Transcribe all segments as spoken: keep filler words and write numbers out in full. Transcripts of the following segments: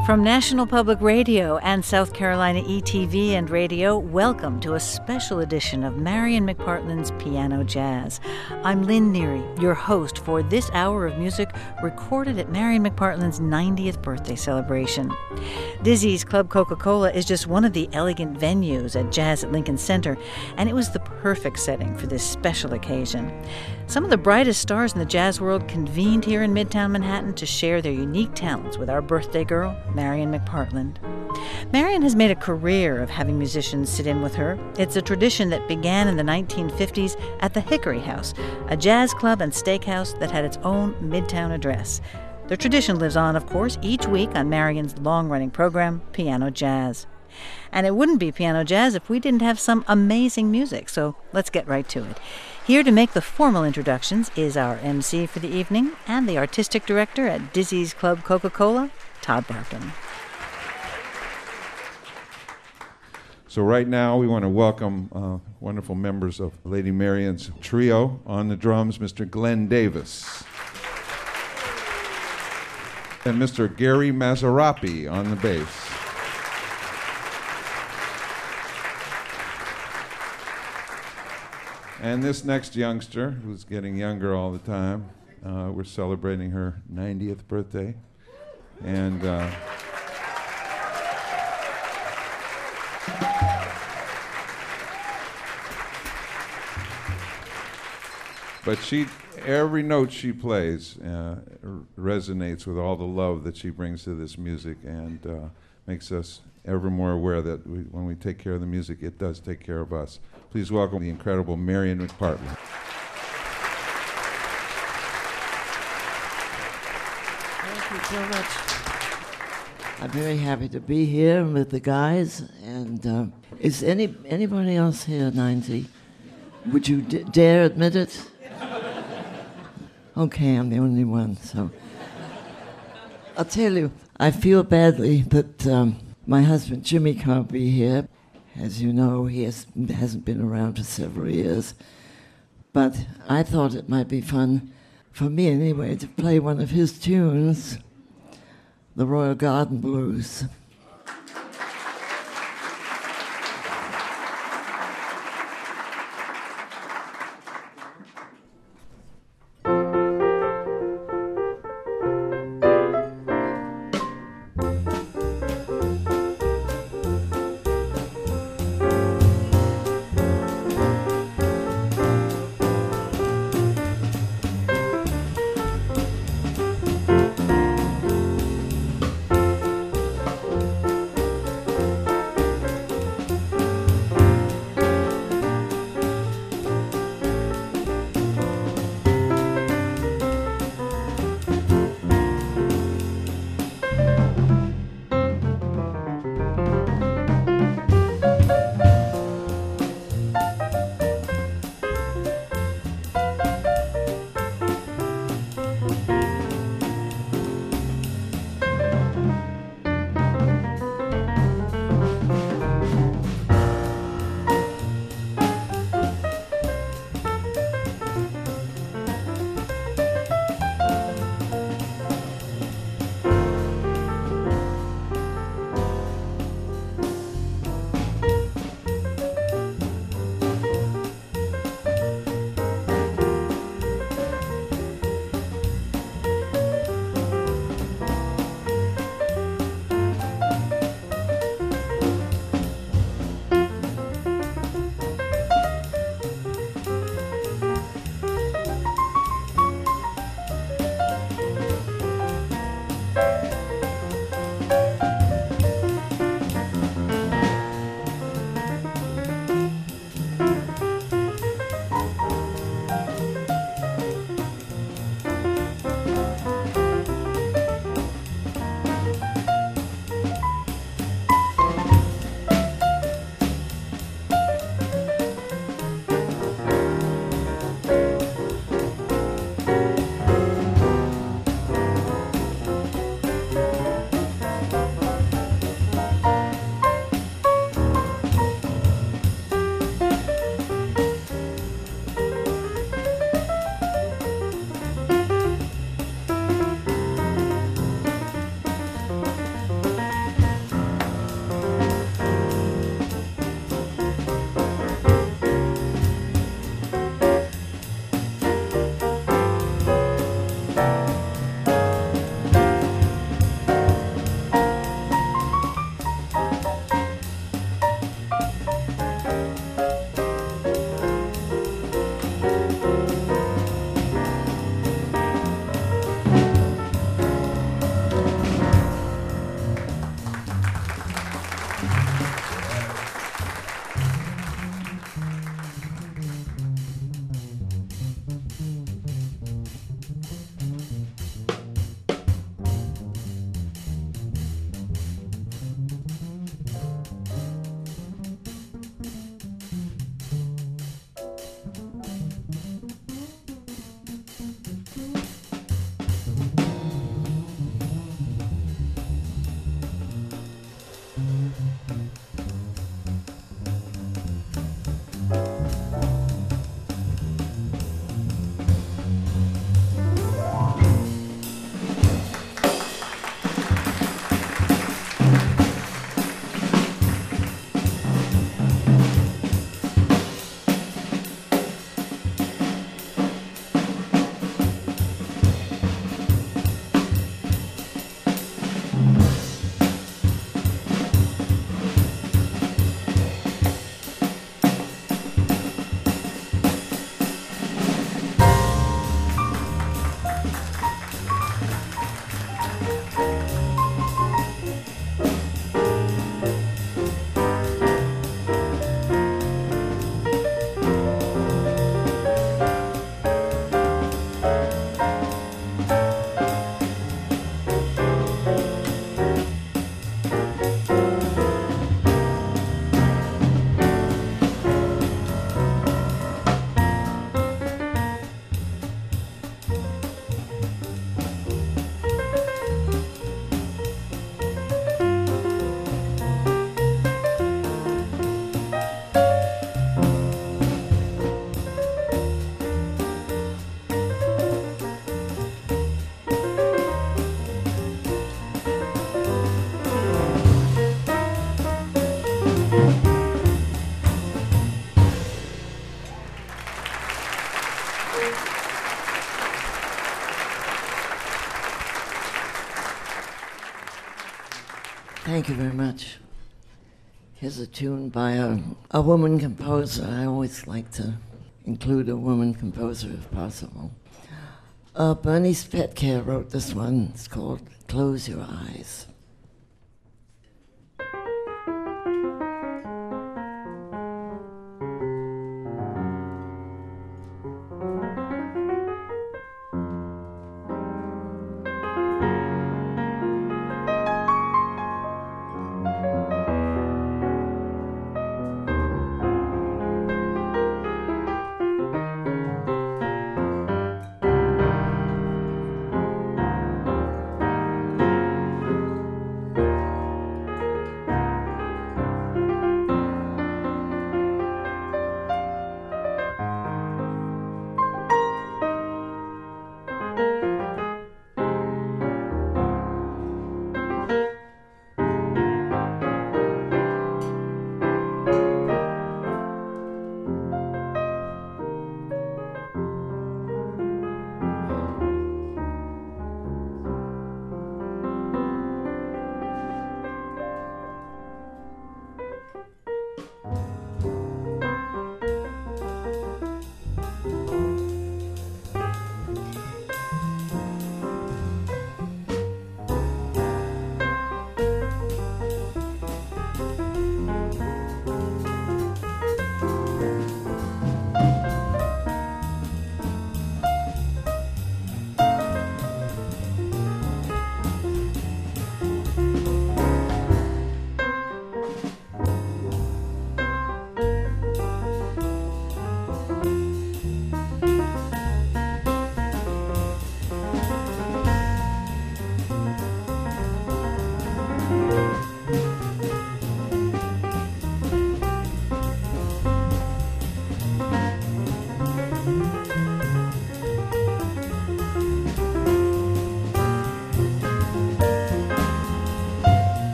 From National Public Radio and South Carolina E T V and Radio, welcome to a special edition of Marian McPartland's Piano Jazz. I'm Lynn Neary, your host for this hour of music recorded at Marian McPartland's ninetieth birthday celebration. Dizzy's Club Coca-Cola is just one of the elegant venues at Jazz at Lincoln Center, and it was the perfect setting for this special occasion. Some of the brightest stars in the jazz world convened here in Midtown Manhattan to share their unique talents with our birthday girl, Marian McPartland. Marian has made a career of having musicians sit in with her. It's a tradition that began in the nineteen fifties at the Hickory House, a jazz club and steakhouse that had its own Midtown address. The tradition lives on, of course, each week on Marian's long-running program, Piano Jazz. And it wouldn't be Piano Jazz if we didn't have some amazing music, so let's get right to it. Here to make the formal introductions is our M C for the evening and the artistic director at Dizzy's Club Coca-Cola, Todd Barkin. So right now we want to welcome uh, wonderful members of Lady Marian's trio. On the drums, Mister Glenn Davis. And Mister Gary Mazarapi on the bass. And this next youngster, who's getting younger all the time, uh, we're celebrating her ninetieth birthday. And uh, but she, every note she plays uh, r- resonates with all the love that she brings to this music, and uh, makes us ever more aware that we, when we take care of the music, it does take care of us. Please welcome the incredible Marian McPartland. Thank you so much. I'm very happy to be here with the guys. And uh, is any anybody else here ninety? Would you d- dare admit it? Okay, I'm the only one. So I'll tell you, I feel badly that um, my husband Jimmy can't be here. As you know, he has, hasn't been around for several years. But I thought it might be fun, for me anyway, to play one of his tunes, the Royal Garden Blues. Thank you very much. Here's a tune by a, a woman composer. I always like to include a woman composer if possible. Uh, Bernice Petcare wrote this one. It's called Close Your Eyes.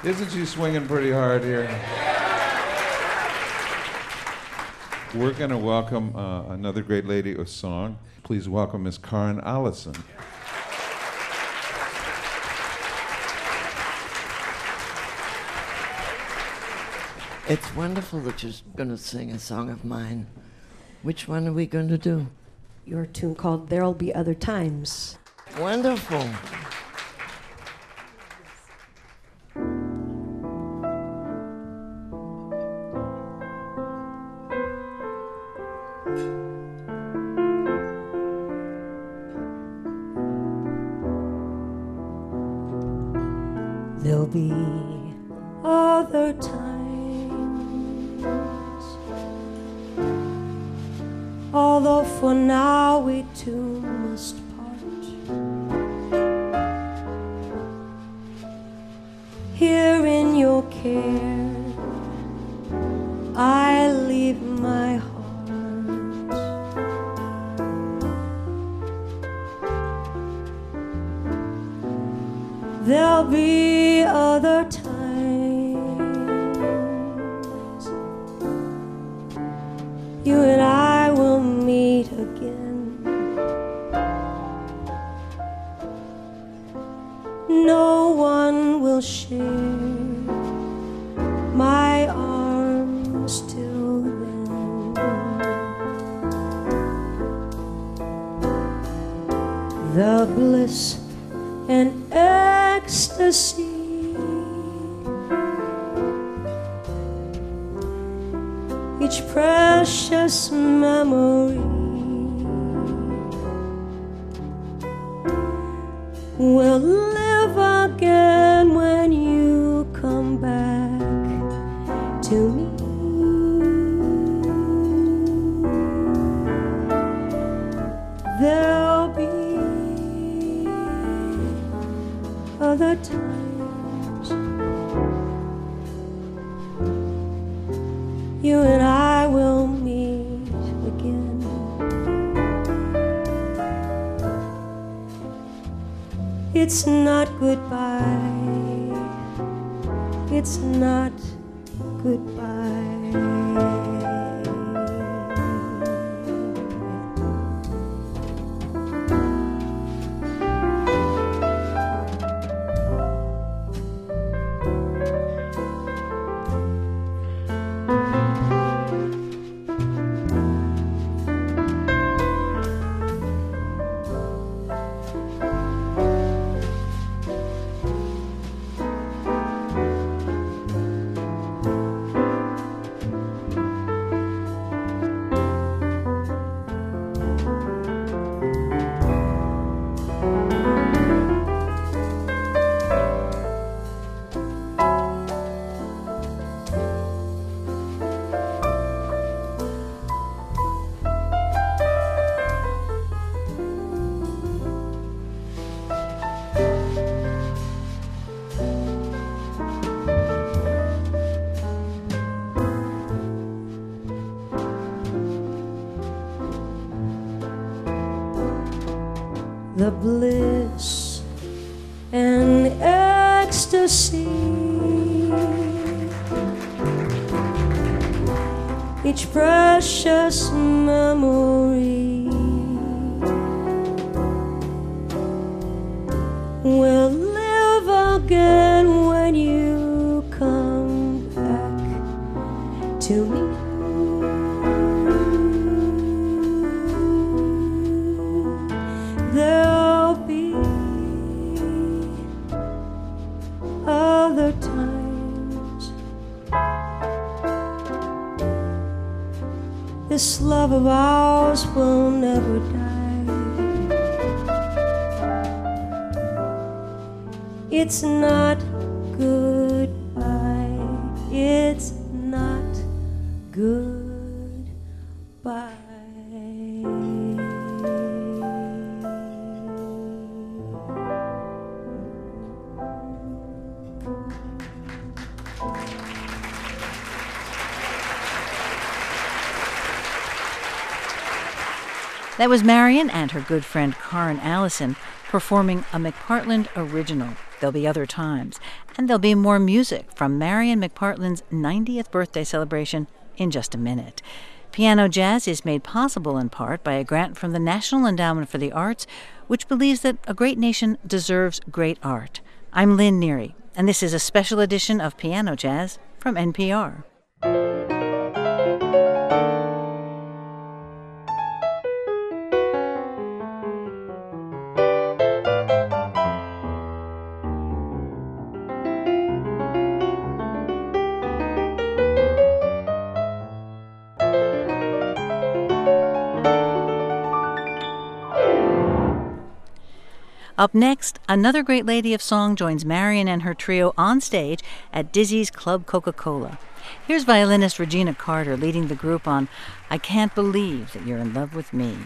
Isn't she swinging pretty hard here? We're going to welcome uh, another great lady of song. Please welcome Miss Karen Allison. It's wonderful that you're going to sing a song of mine. Which one are we going to do? Your tune called There'll Be Other Times. Wonderful. There'll be other times, although for now we two must part. Here in your care, I leave my heart. There'll be other times you and I will meet again. No one will share my arms till then. The bliss and ecstasy each precious memory will live again when you come back to me. There'll be other times you and I will meet again. It's not goodbye, it's not goodbye. The bliss and ecstasy each precious memory will live again when you come back to me. There'll be other times. This love of ours will never die. It's not goodbye. It's not goodbye. That was Marion and her good friend Karen Allison performing a McPartland original, There'll be other times, and there'll be more music from Marian McPartland's ninetieth birthday celebration in just a minute. Piano Jazz is made possible in part by a grant from the National Endowment for the Arts, which believes that a great nation deserves great art. I'm Lynn Neary, and this is a special edition of Piano Jazz from N P R. Up next, another great lady of song joins Marian and her trio on stage at Dizzy's Club Coca-Cola. Here's violinist Regina Carter leading the group on I Can't Believe That You're in Love with Me.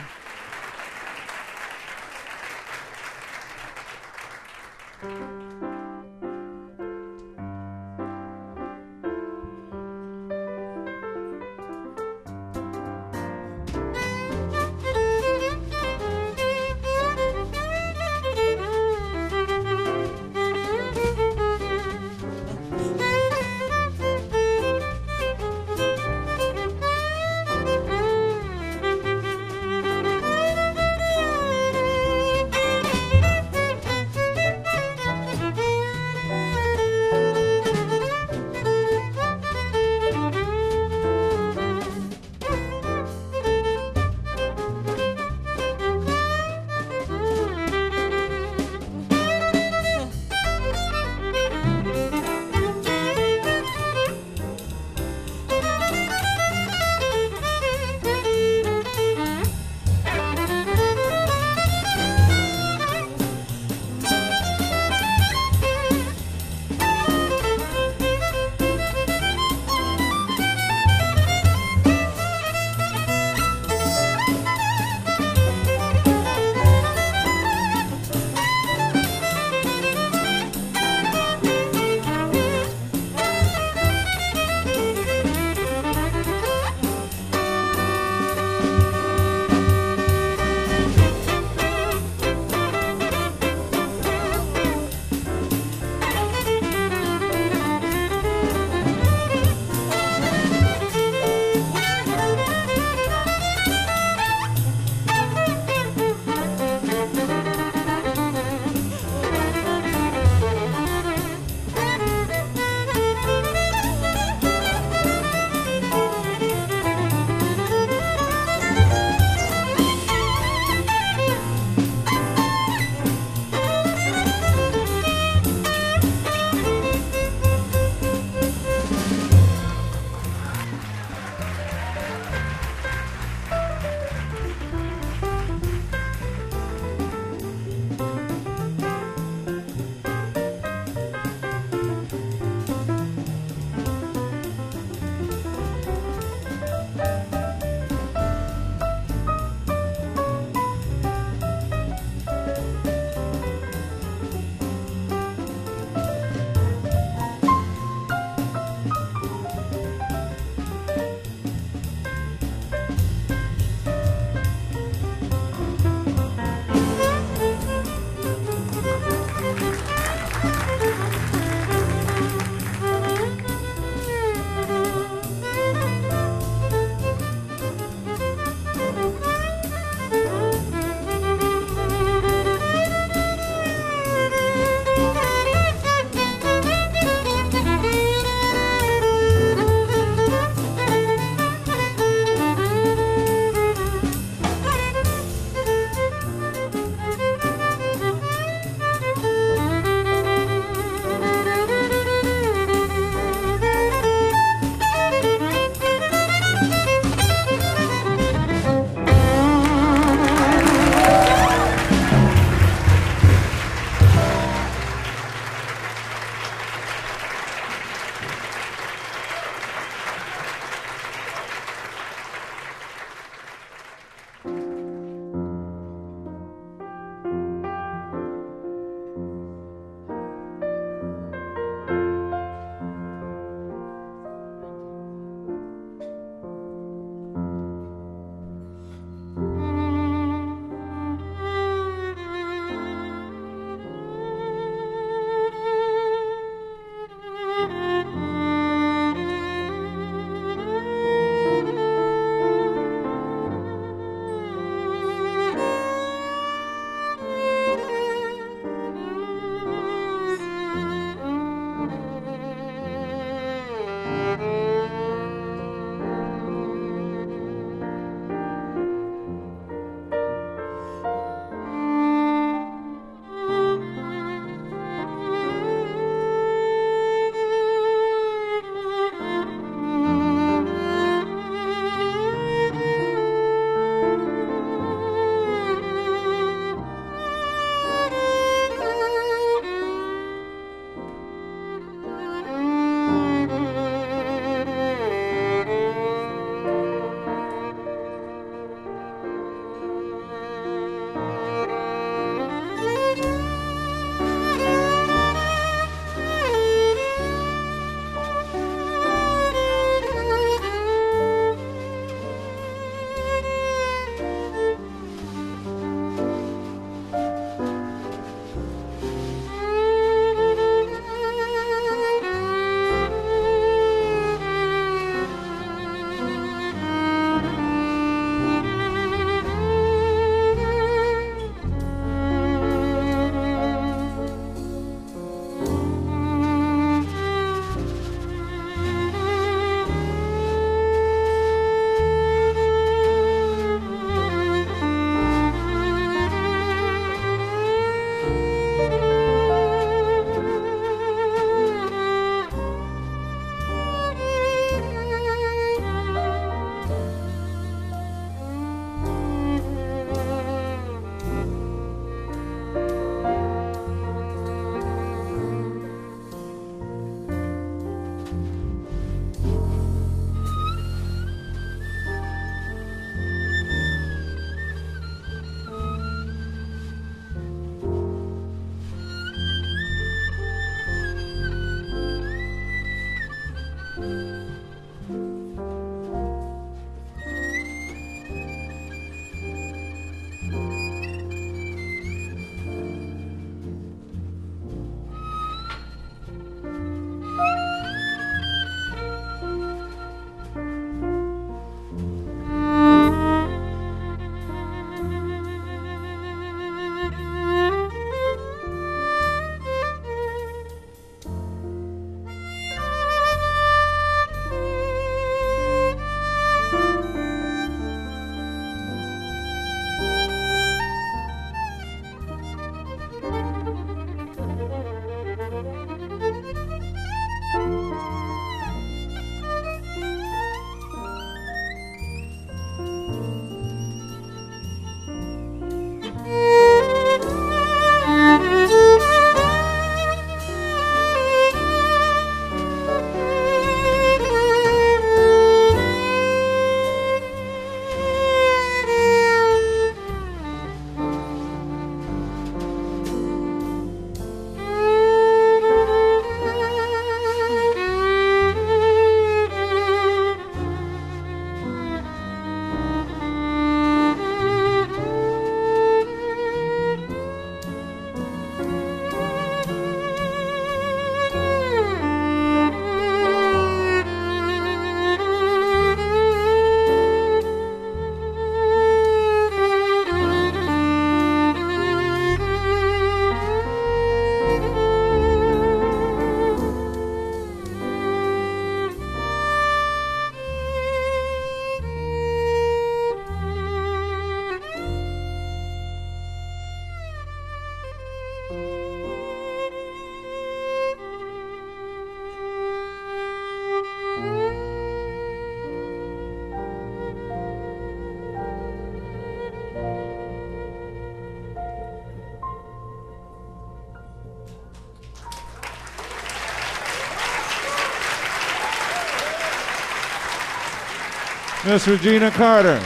Miss Regina Carter.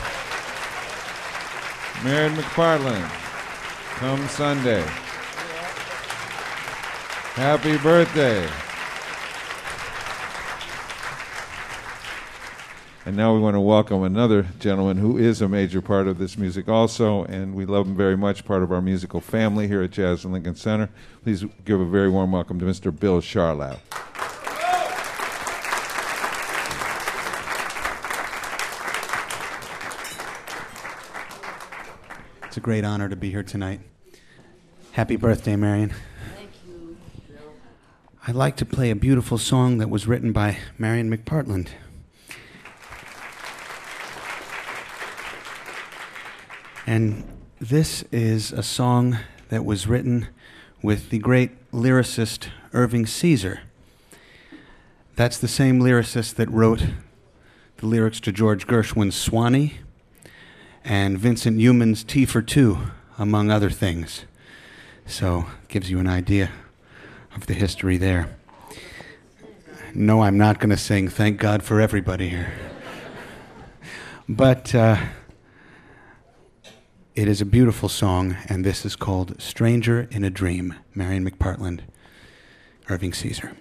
Marion McPartland. Come Sunday. Happy birthday. And now we want to welcome another gentleman who is a major part of this music also, and we love him very much, part of our musical family here at Jazz in Lincoln Center. Please give a very warm welcome to Mister Bill Charlap. It's a great honor to be here tonight. Happy birthday, Marion. Thank you, Bill. I'd like to play a beautiful song that was written by Marion McPartland. And this is a song that was written with the great lyricist Irving Caesar. That's the same lyricist that wrote the lyrics to George Gershwin's Swanee and Vincent Youmans' Tea for Two, among other things. So it gives you an idea of the history there. No, I'm not going to sing Thank God for Everybody here. But uh, it is a beautiful song, and this is called Stranger in a Dream, Marion McPartland, Irving Caesar.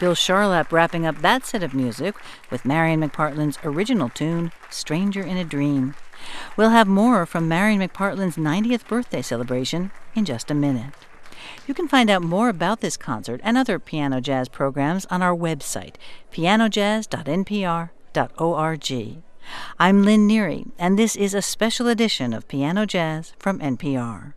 Bill Charlap wrapping up that set of music with Marion McPartland's original tune, Stranger in a Dream. We'll have more from Marion McPartland's ninetieth birthday celebration in just a minute. You can find out more about this concert and other Piano Jazz programs on our website, piano jazz dot n p r dot org. I'm Lynn Neary, and this is a special edition of Piano Jazz from N P R.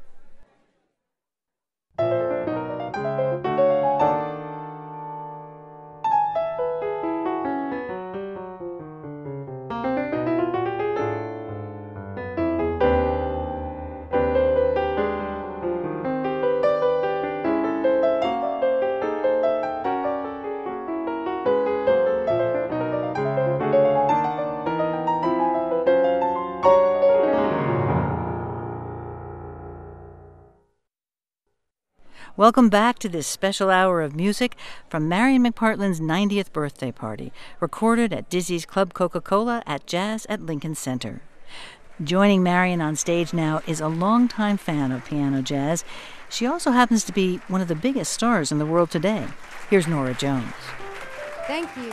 Welcome back to this special hour of music from Marion McPartland's ninetieth birthday party, recorded at Dizzy's Club Coca-Cola at Jazz at Lincoln Center. Joining Marion on stage now is a longtime fan of piano jazz. She also happens to be one of the biggest stars in the world today. Here's Nora Jones. Thank you.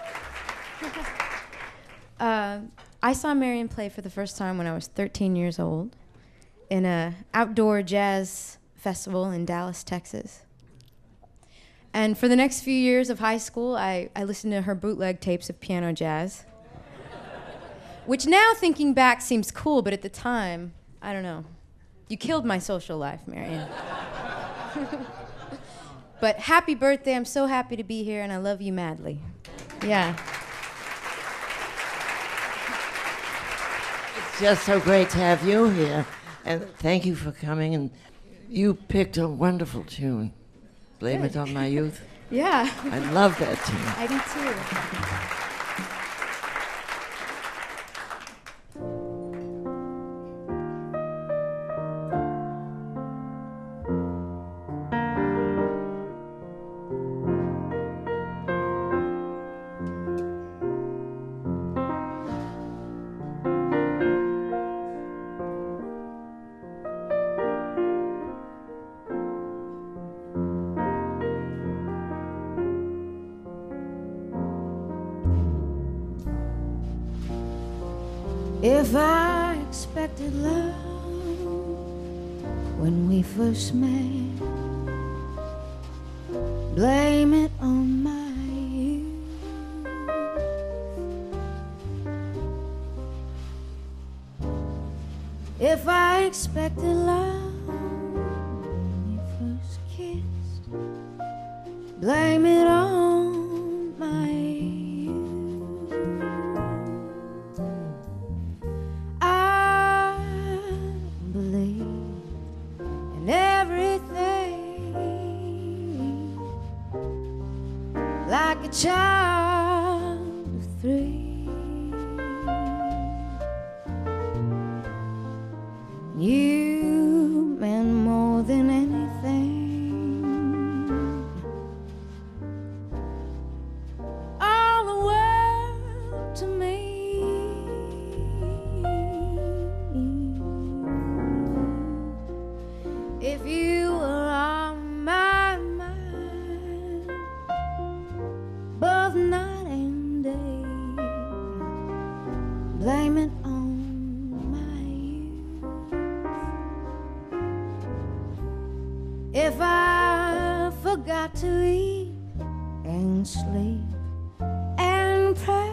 uh, I saw Marion play for the first time when I was thirteen years old in an outdoor jazz festival in Dallas, Texas. And for the next few years of high school, I, I listened to her bootleg tapes of piano jazz, which now, thinking back, seems cool, but at the time, I don't know. You killed my social life, Marion. But happy birthday. I'm so happy to be here, and I love you madly. Yeah. It's just so great to have you here, and thank you for coming. And you picked a wonderful tune. Blame Good. It on My Youth. Yeah. I love that tune. I do too. If I expected love when we first met, blame it on my youth. If I expected love when we first kissed, blame it on my like a child of three. You meant more than anything, all the world to me. If you were on my mind both night and day, blame it on my youth. If I forgot to eat and sleep and pray,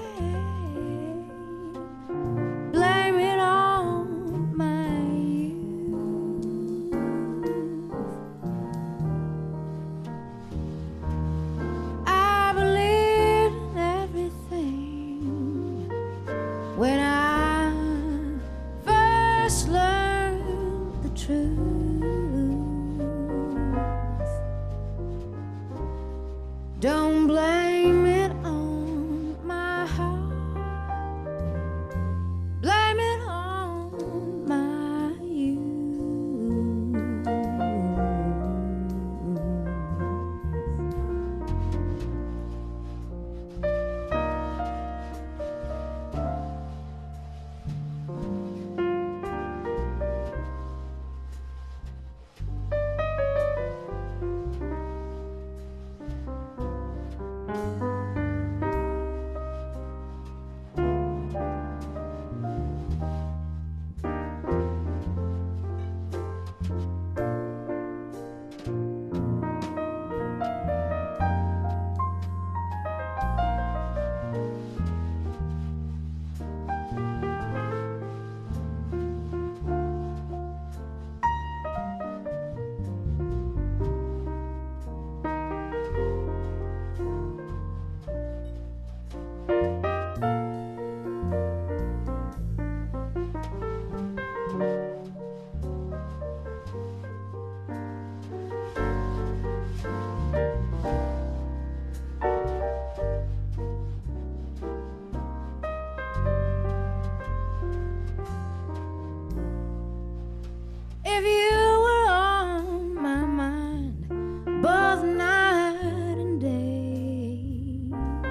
blame it on my youth. I believed in everything when I first learned the truth. Don't blame it on my heart, blame it on my youth. if you were on my mind both night and day,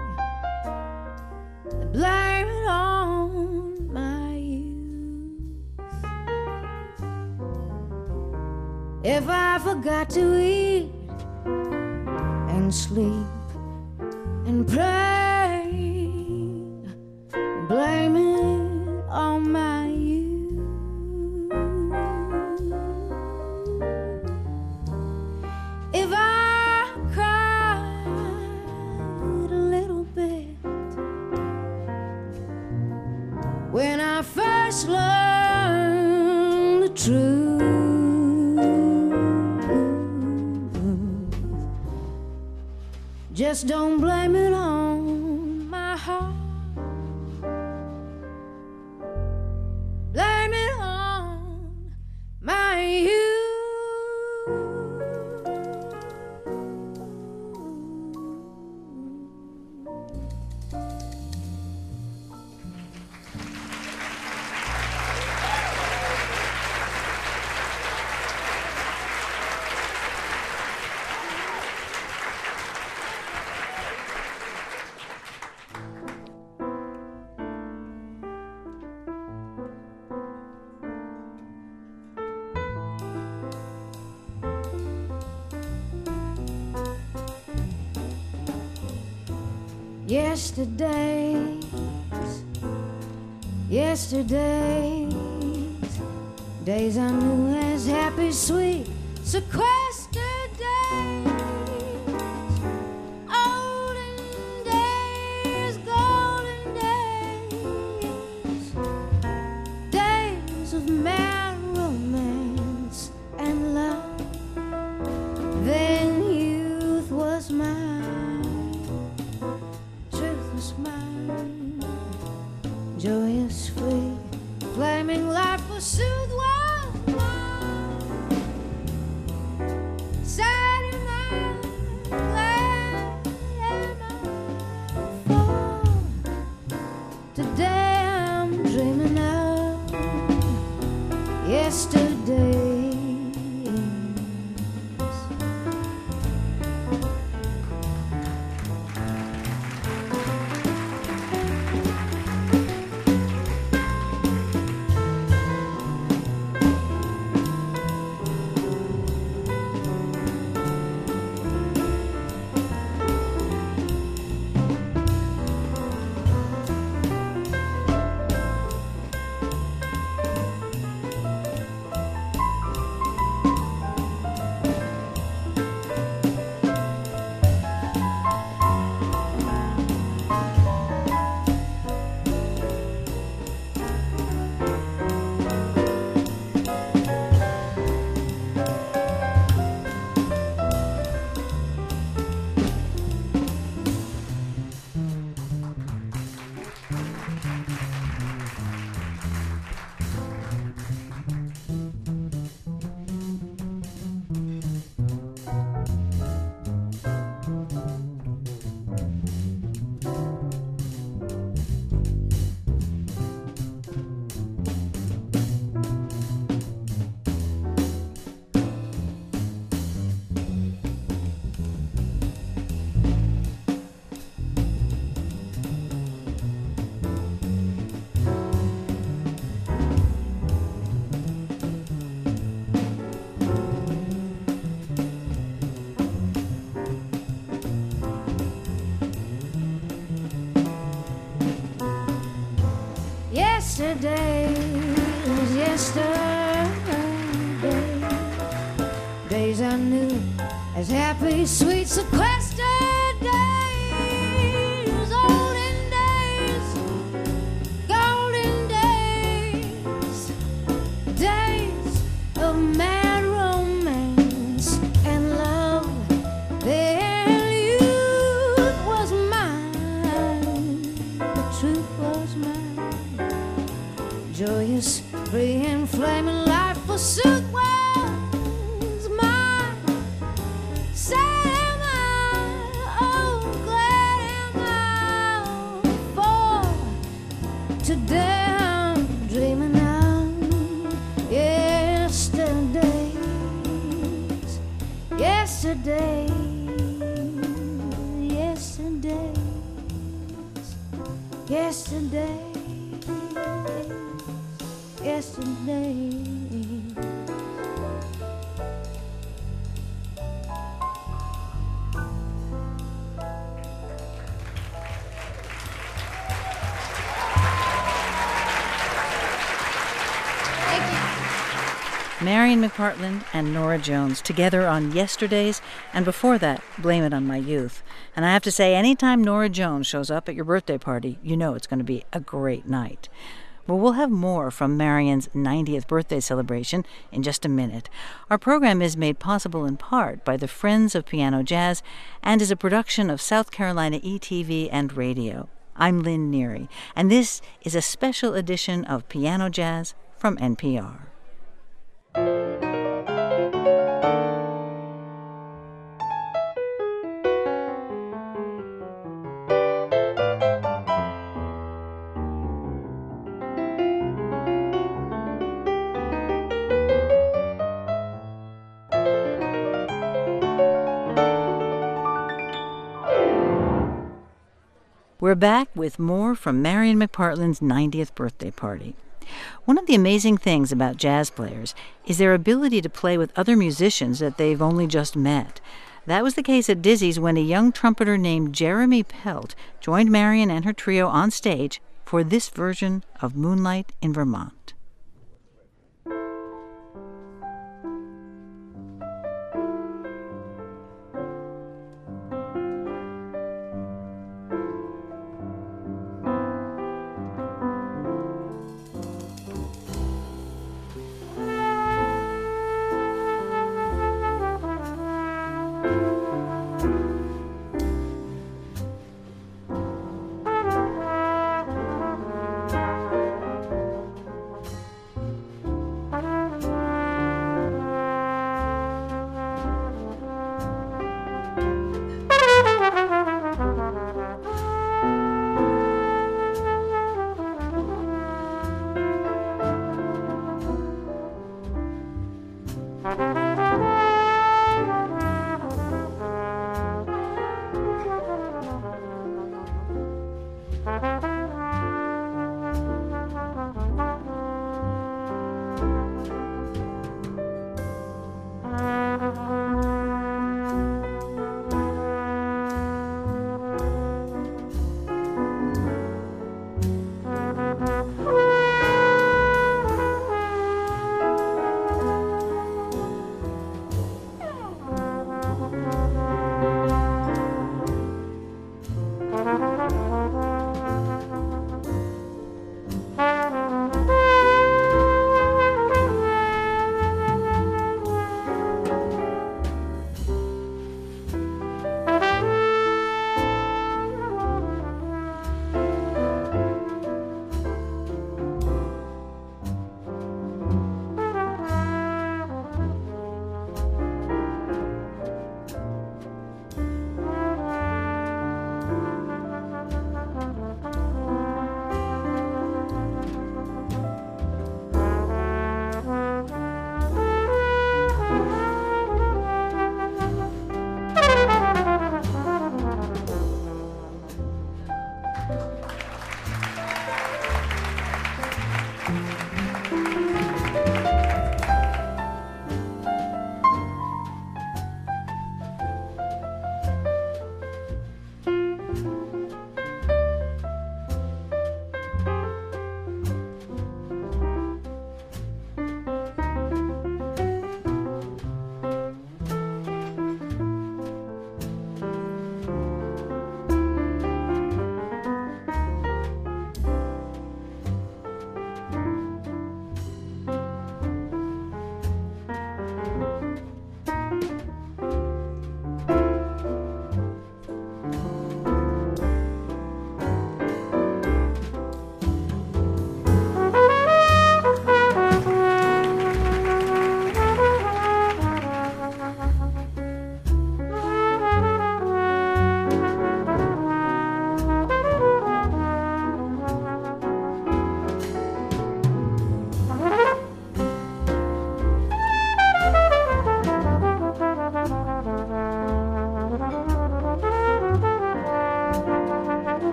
blame it on my youth. If I forgot to eat and sleep and pray, blame it on my youth. If I cried a little bit when I first learned the truth, just don't blame it on my heart. Blame it on my youth. Yesterdays, yesterdays, days I knew as happy, sweet, sequestered days, olden days, golden days, days of mad romance and love. Then youth was mine. Joyous, free, flaming life pursued was mine. Sad am I, glad am I, for today I'm dreaming of yesterday. Yesterday was yesterday, days I knew as happy, sweet, sequestered days, olden days, golden days, days of mad romance and love. Then youth was mine, the truth was mine. Joyous, free and flaming life pursuit was mine. Sad am I, oh glad am I, for today I'm dreaming of yesterday. yesterday, yesterday, yesterday, yesterday. Marian McPartland and Norah Jones together on Yesterdays, and before that, Blame It on My Youth. And I have to say, anytime Norah Jones shows up at your birthday party, you know it's going to be a great night. Well, we'll have more from Marian's ninetieth birthday celebration in just a minute. Our program is made possible in part by the Friends of Piano Jazz and is a production of South Carolina E T V and Radio. I'm Lynn Neary, and this is a special edition of Piano Jazz from N P R. We're back with more from Marian McPartland's ninetieth birthday party. One of the amazing things about jazz players is their ability to play with other musicians that they've only just met. That was the case at Dizzy's when a young trumpeter named Jeremy Pelt joined Marian and her trio on stage for this version of Moonlight in Vermont.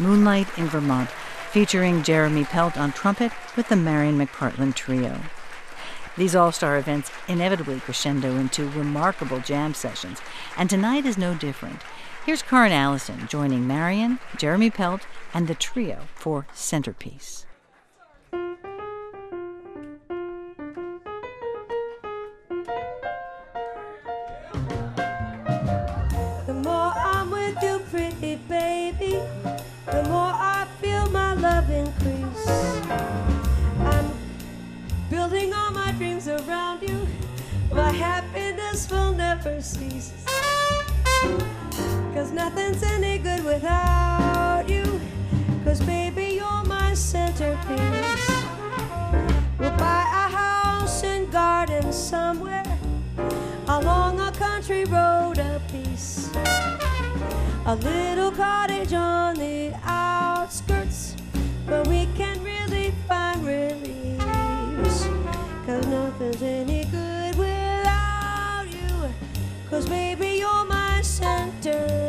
Moonlight in Vermont, featuring Jeremy Pelt on trumpet with the Marion McPartland Trio. These all-star events inevitably crescendo into remarkable jam sessions, and tonight is no different. Here's Karen Allison joining Marion, Jeremy Pelt, and the trio for Centerpiece. The more I'm with you, pretty baby, the more I feel my love increase. I'm building all my dreams around you. My happiness will never cease. 'Cause nothing's any good without you. 'Cause baby, you're my centerpiece. We'll buy a house and garden somewhere along a country road apiece. A little cottage on the outskirts where we can really find release. 'Cause nothing's any good without you. 'Cause baby, you're my centerpiece.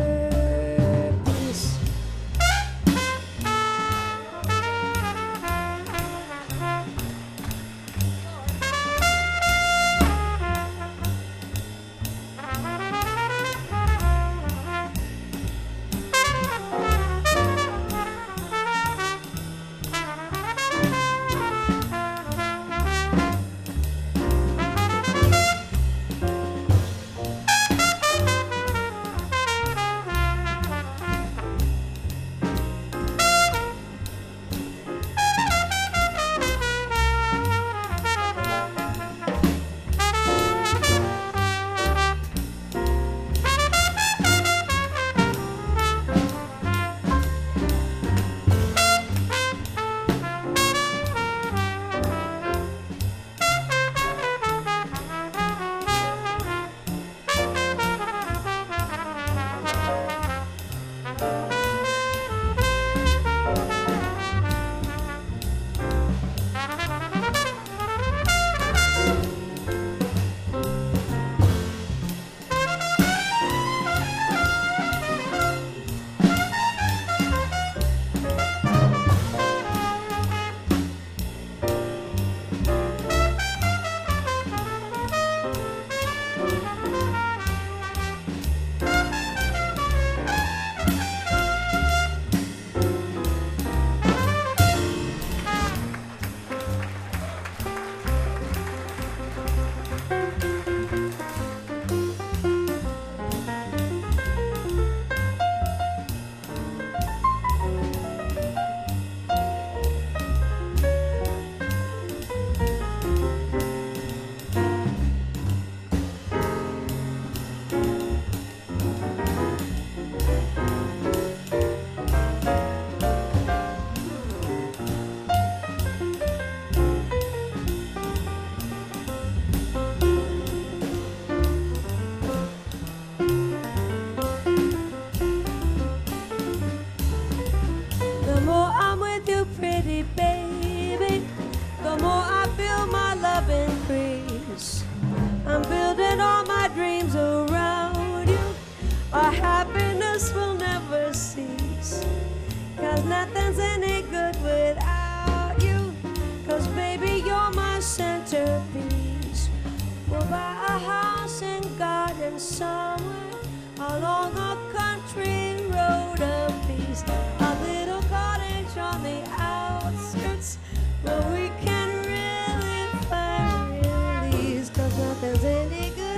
Nothing's any good without you. 'Cause baby, you're my centerpiece. We'll buy a house and garden somewhere along a country road apiece. A little cottage on the outskirts where we can really find release. 'Cause nothing's any good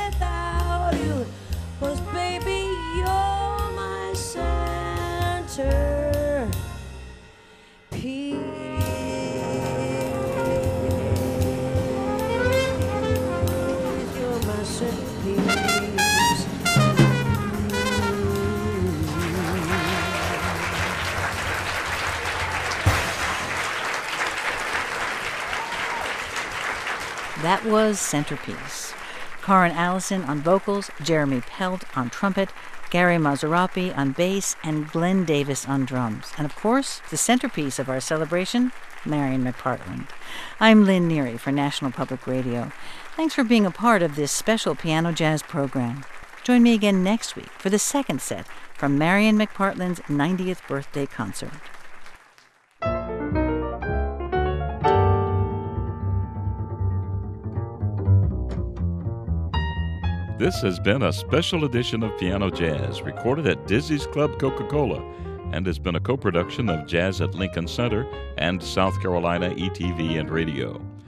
without you. 'Cause baby, you're my center. That was Centerpiece. Karen Allison on vocals, Jeremy Pelt on trumpet, Gary Mazzarapi on bass, and Glenn Davis on drums. And of course, the centerpiece of our celebration, Marion McPartland. I'm Lynn Neary for National Public Radio. Thanks for being a part of this special piano jazz program. Join me again next week for the second set from Marian McPartland's ninetieth birthday concert. This has been a special edition of Piano Jazz, recorded at Dizzy's Club Coca-Cola, and has been a co-production of Jazz at Lincoln Center and South Carolina E T V and Radio.